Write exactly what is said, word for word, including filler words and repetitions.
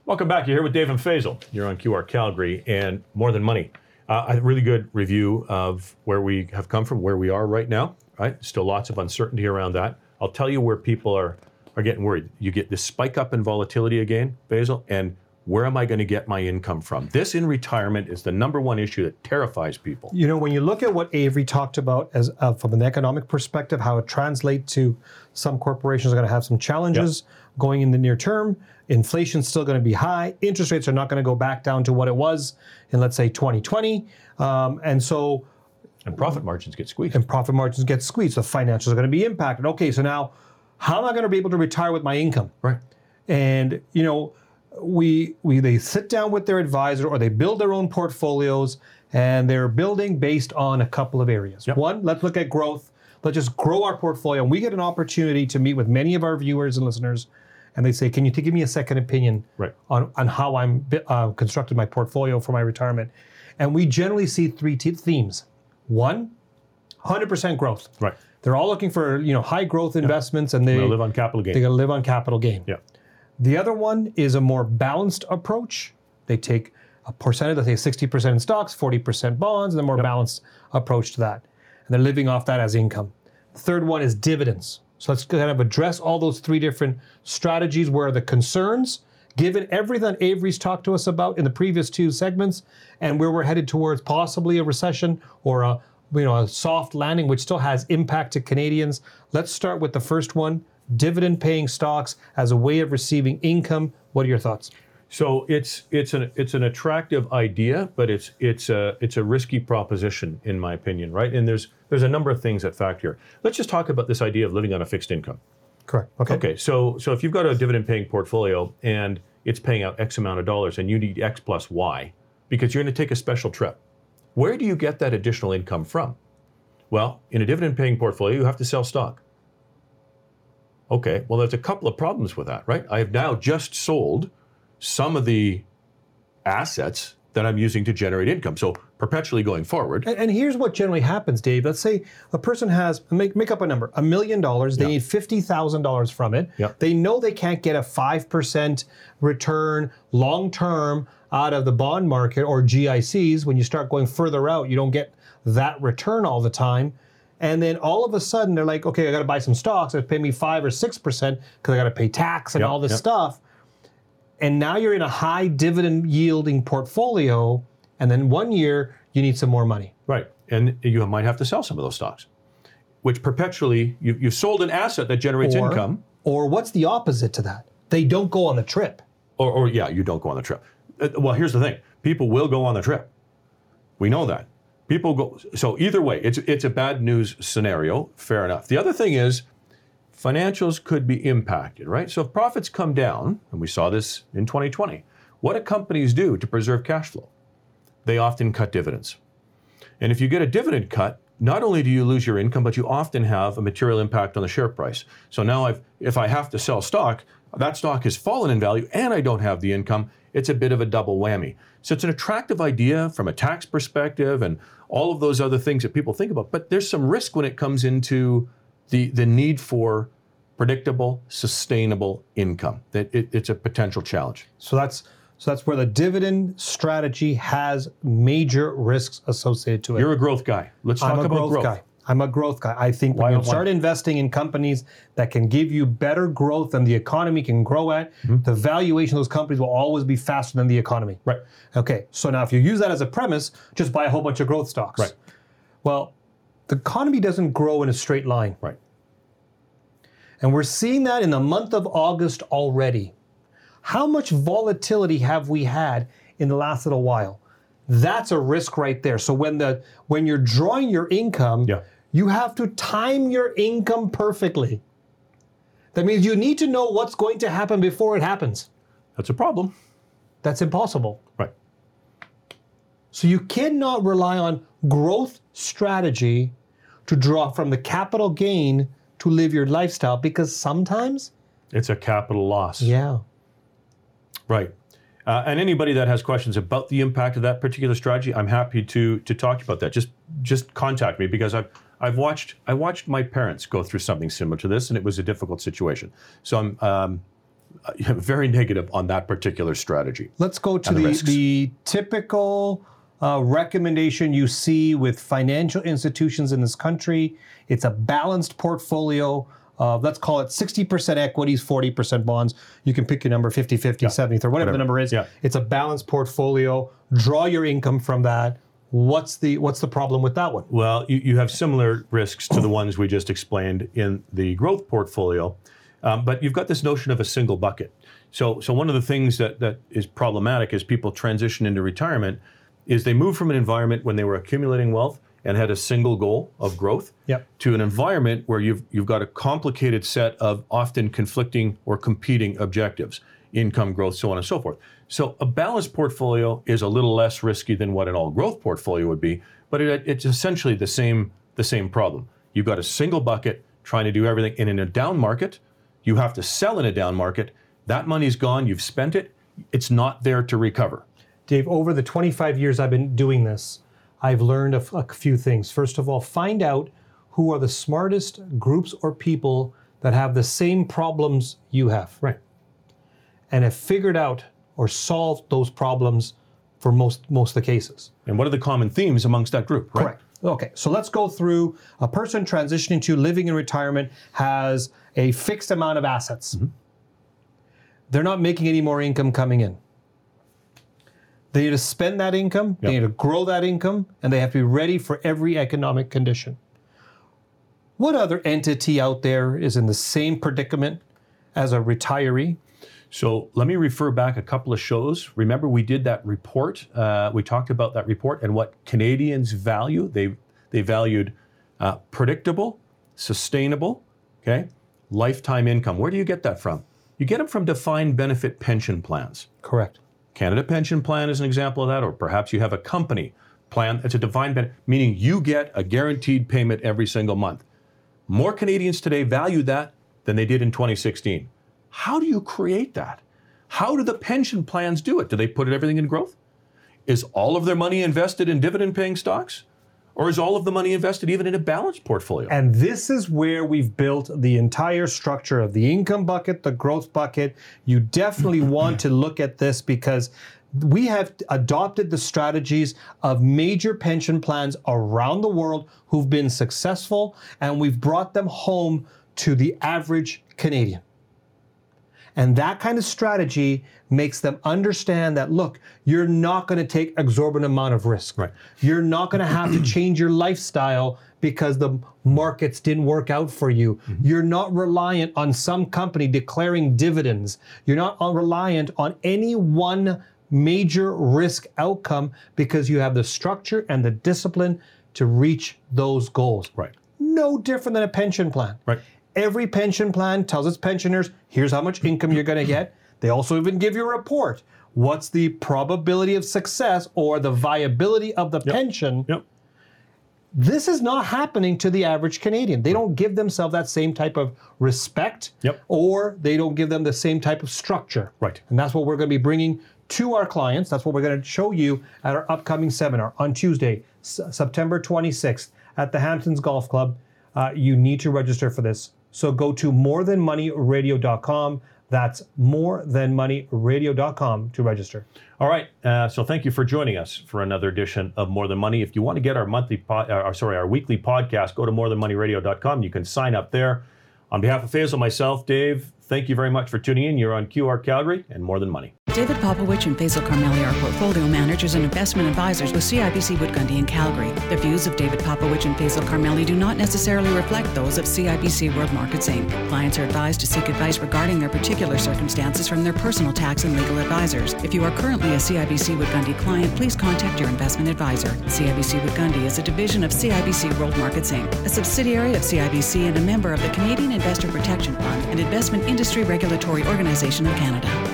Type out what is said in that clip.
Welcome back. You're here with Dave and Faisal. You're on Q R Calgary and More Than Money. Uh, a really good review of where we have come from, where we are right now. Right, still lots of uncertainty around that. I'll tell you where people are are getting worried. You get this spike up in volatility again, Faisal, and where am I going to get my income from? This in retirement is the number one issue that terrifies people. You know, when you look at what Avery talked about as uh, from an economic perspective, how it translates to some corporations are going to have some challenges yep. going in the near term. Inflation's still going to be high. Interest rates are not going to go back down to what it was in, let's say, twenty twenty. Um, and so... And profit margins get squeezed. And profit margins get squeezed. So financials are going to be impacted. Okay, so now how am I going to be able to retire with my income? Right. And, you know, we we they sit down with their advisor or they build their own portfolios and they're building based on a couple of areas. Yep. One, let's look at growth. Let's just grow our portfolio. And we get an opportunity to meet with many of our viewers and listeners. And they say, can you t- give me a second opinion right. on, on how I'm uh, constructed my portfolio for my retirement? And we generally see three t- themes. One, one hundred percent growth. Right. They're all looking for, you know, high growth investments, yeah. and they live on capital gain. They got to live on capital gain. Yeah. The other one is a more balanced approach. They take a percentage, let's say sixty percent in stocks, forty percent bonds, and a more yep. balanced approach to that. And they're living off that as income. The third one is dividends. So let's kind of address all those three different strategies where the concerns, given everything Avery's talked to us about in the previous two segments, and where we're headed towards possibly a recession or a you know a soft landing, which still has impact to Canadians. Let's start with the first one, dividend-paying stocks as a way of receiving income. What are your thoughts? So it's it's an it's an attractive idea, but it's it's a it's a risky proposition in my opinion, right? And there's there's a number of things that factor here. Let's just talk about this idea of living on a fixed income. Correct. Okay. Okay. So so if you've got a dividend-paying portfolio and it's paying out X amount of dollars, and you need X plus Y because you're going to take a special trip, where do you get that additional income from? Well, in a dividend-paying portfolio, you have to sell stock. Okay. Well, there's a couple of problems with that, right? I have now just sold some of the assets that I'm using to generate income. So perpetually going forward. And, and here's what generally happens, Dave. Let's say a person has, make, make up a number, a million dollars. They yeah. need fifty thousand dollars from it. Yeah. They know they can't get a five percent return long-term out of the bond market or G I Cs. When you start going further out, you don't get that return all the time. And then all of a sudden, they're like, okay, I got to buy some stocks. It's pay me five or six percent because I got to pay tax and yep, all this yep. stuff. And now you're in a high dividend yielding portfolio, and then one year you need some more money. Right, and you might have to sell some of those stocks, which perpetually, you, you've sold an asset that generates or, income. Or what's the opposite to that? They don't go on the trip. Or, or yeah, you don't go on the trip. Uh, well, here's the thing. People will go on the trip. We know that. People go, so either way, it's it's a bad news scenario, fair enough. The other thing is, financials could be impacted, right? So if profits come down, and we saw this in twenty twenty, what do companies do to preserve cash flow? They often cut dividends. And if you get a dividend cut, not only do you lose your income, but you often have a material impact on the share price. So now I've, if I have to sell stock, that stock has fallen in value and I don't have the income. It's a bit of a double whammy. So it's an attractive idea from a tax perspective and all of those other things that people think about. But there's some risk when it comes into the, the need for predictable, sustainable income. It, it, it's a potential challenge. So that's so that's where the dividend strategy has major risks associated to it. You're a growth guy. Let's talk I'm a about growth, growth. guy. I'm a growth guy. I think Why- when you why? start investing in companies that can give you better growth than the economy can grow at, Mm-hmm. the valuation of those companies will always be faster than the economy. Right. Okay, so now if you use that as a premise, just buy a whole bunch of growth stocks. Right. Well, the economy doesn't grow in a straight line. Right. And we're seeing that in the month of August already. How much volatility have we had in the last little while? That's a risk right there. So when the when you're drawing your income, Yeah. you have to time your income perfectly. That means you need to know what's going to happen before it happens. That's a problem. That's impossible. Right. So you cannot rely on growth strategy to draw from the capital gain to live your lifestyle, because sometimes, It's a capital loss. yeah. Right. Uh, and anybody that has questions about the impact of that particular strategy, I'm happy to to talk to you about that. Just just contact me, because I've I've watched I watched my parents go through something similar to this, and it was a difficult situation. So I'm um, uh, very negative on that particular strategy. Let's go to And the the, risks. the typical uh, recommendation you see with financial institutions in this country. It's a balanced portfolio. Uh, let's call it sixty percent equities, forty percent bonds. You can pick your number, fifty, fifty, seventy, or whatever, Whatever. the number is. Yeah. It's a balanced portfolio. Draw your income from that. What's the what's the problem with that one? Well, you, you have similar risks to the ones we just explained in the growth portfolio, um, but you've got this notion of a single bucket. So, so one of the things that, that is problematic as people transition into retirement is they move from an environment when they were accumulating wealth and had a single goal of growth Yep. to an environment where you've you've got a complicated set of often conflicting or competing objectives, income growth, so on and so forth. So a balanced portfolio is a little less risky than what an all growth portfolio would be, but it, it's essentially the same the same problem. You've got a single bucket trying to do everything, and in a down market, you have to sell in a down market. That money's gone, you've spent it, it's not there to recover. Dave, over the twenty-five years I've been doing this, I've learned a, f- a few things. First of all, find out who are the smartest groups or people that have the same problems you have, Right. and have figured out or solved those problems for most most of the cases. And what are the common themes amongst that group? Right? Correct. Okay, so let's go through a person transitioning to living in retirement has a fixed amount of assets. Mm-hmm. They're not making any more income coming in. They need to spend that income, they Yep. need to grow that income, and they have to be ready for every economic condition. What other entity out there is in the same predicament as a retiree? So let me refer back a couple of shows. Remember, we did that report. Uh, we talked about that report and what Canadians value. They they valued uh, predictable, sustainable, okay, lifetime income. Where do you get that from? You get them from defined benefit pension plans. Correct. Canada Pension Plan is an example of that, or perhaps you have a company plan. It's a defined benefit, meaning you get a guaranteed payment every single month. More Canadians today value that than they did in twenty sixteen. How do you create that? How do the pension plans do it? Do they put everything in growth? Is all of their money invested in dividend-paying stocks? Or is all of the money invested even in a balanced portfolio? And this is where we've built the entire structure of the income bucket, the growth bucket. You definitely want to look at this because we have adopted the strategies of major pension plans around the world who've been successful, and we've brought them home to the average Canadian. And that kind of strategy makes them understand that, look, you're not going to take exorbitant amount of risk. Right. You're not going to have to change your lifestyle because the markets didn't work out for you. Mm-hmm. You're not reliant on some company declaring dividends. You're not reliant on any one major risk outcome because you have the structure and the discipline to reach those goals. Right. No different than a pension plan. Right. Every pension plan tells its pensioners, here's how much income you're going to get. They also even give you a report. What's the probability of success or the viability of the Yep. pension? Yep. This is not happening to the average Canadian. They don't give themselves that same type of respect, Yep. or they don't give them the same type of structure. Right. And that's what we're going to be bringing to our clients. That's what we're going to show you at our upcoming seminar on Tuesday, S- September twenty-sixth at the Hamptons Golf Club. Uh, you need to register for this. So go to more than money radio dot com. That's more than money radio dot com to register. All right. Uh, so thank you for joining us for another edition of More Than Money. If you want to get our monthly, po- uh, sorry, our weekly podcast, go to more than money radio dot com. You can sign up there. On behalf of Faisal, myself, Dave, thank you very much for tuning in. You're on Q R Calgary and More Than Money. David Popowich and Faisal Karmali are portfolio managers and investment advisors with C I B C Wood Gundy in Calgary. The views of David Popowich and Faisal Karmali do not necessarily reflect those of C I B C World Markets Incorporated. Clients are advised to seek advice regarding their particular circumstances from their personal tax and legal advisors. If you are currently a C I B C Wood Gundy client, please contact your investment advisor. C I B C Wood Gundy is a division of C I B C World Markets Incorporated, a subsidiary of C I B C and a member of the Canadian Investor Protection Fund and Investment Industry Regulatory Organization of Canada.